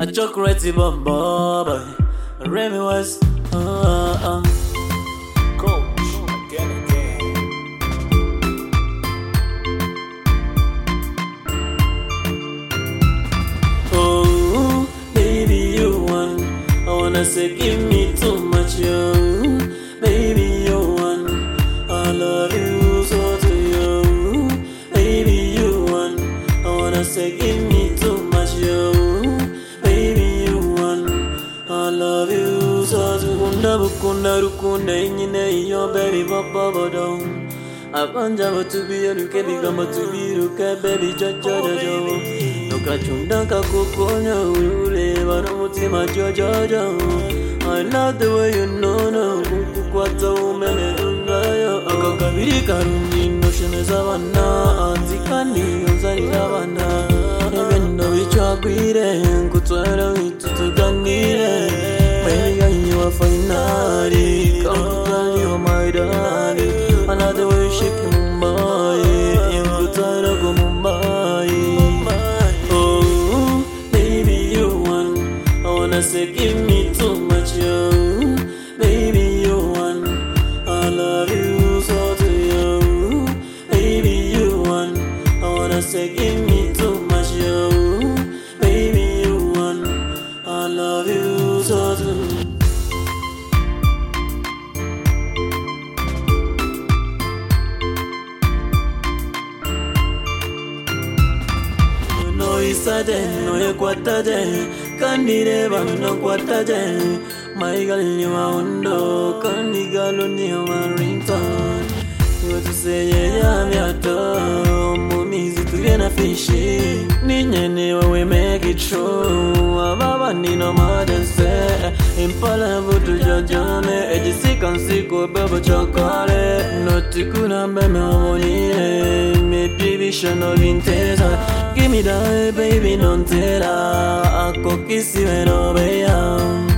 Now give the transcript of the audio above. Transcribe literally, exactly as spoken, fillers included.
A chocolate bomb boy. Remy West. Uh, uh. Coach, again, again. Oh, baby, you want. I wanna say, give me too much, yo. Baby, you want. I love you so to you. Baby, you want. I wanna say, give me too much, yo. Baby, you want. I love you so to Kunda bukunda rukunda inyine yo baby papa bodong. Abanja batubi yaluke bigamba tubiruke baby jojo jojo. Nokachunda kakukonya ule bana mutima jojo. I love the way you know no kukwata umeme ungayo. Akakabiri karundi noshene zabana anzikani uzari zabana. Ebendo bichagwire kutwara witutuganire. Baby, you are finally. Come to tell you my darling. Another way shaking Mumbai. In Butara go Mumbai. Oh, baby, you want. I wanna say, give me too much, yo. Baby, you want. I love you so to you. Baby, you want. I wanna say, give me too much, yo. Baby, you want. I love you so to you. No isade, no equatate, candireba no quatate. My girl, you are undo, candigalo near my ringtone. You to say, yeah, I'm your dog. Mommy's to get a fishy. Nina, we make it true. I'm a nino mother say, Impala to Jajame, a Jessica Sico, Baba chocolate. Not to Kunamba, no maybe vision of intesa. Give me that baby, non te la. A cookie, si me no vean.